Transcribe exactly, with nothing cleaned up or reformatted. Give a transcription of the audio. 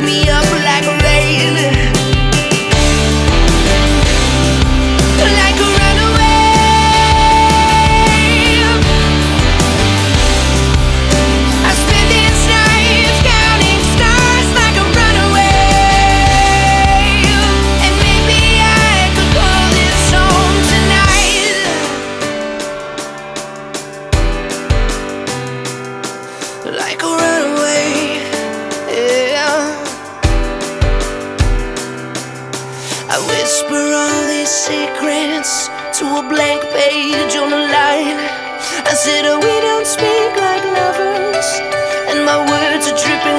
me up like rain, like a runaway. I spend these nights counting stars like a runaway, and maybe I could call this home tonight. Like a runaway, yeah. I whisper all these secrets to a blank page on the line. I said, oh, we don't speak like lovers, and my words are dripping